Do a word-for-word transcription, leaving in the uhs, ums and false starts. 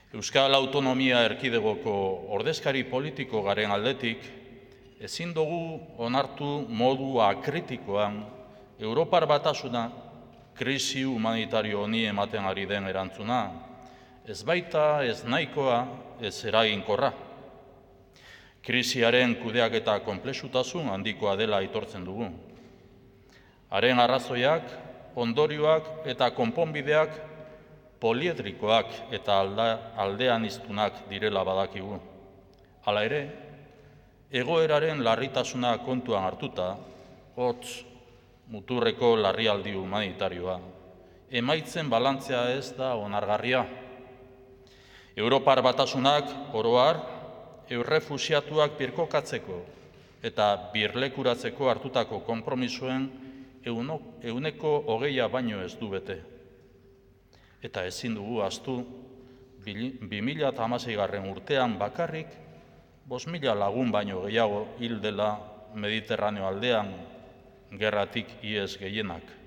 Euskal Autonomia Erkidegoko ordezkari politiko garen aldetik, ezin dugu onartu modu akritikoan Europar Batasuna krisi humanitario honi ematen ari den erantzuna, ez baita ez nahikoa, ez eraginkorra. Krisiaren kudeaketa konplexutasun handikoa dela aitortzen dugu. Haren arrazoiak, ondorioak eta konponbideak poliedrikoak eta aldean iztunak direla badakigu. Hala ere, egoeraren larritasuna kontuan hartuta, hotz, muturreko larrialdi humanitarioa, emaitzen balantzea ez da onargarria. Europar Batasunak oro har, errefuxiatuak birkokatzeko eta birlekuratzeko hartutako konpromisoen ehuneko hogeia baino ez du bete. Eta ezin dugu ahaztu, bi mila hamaseigarren urtean bakarrik, bost mila lagun baino gehiago hil dela Mediterraneo aldean, gerratik ihes gehienak.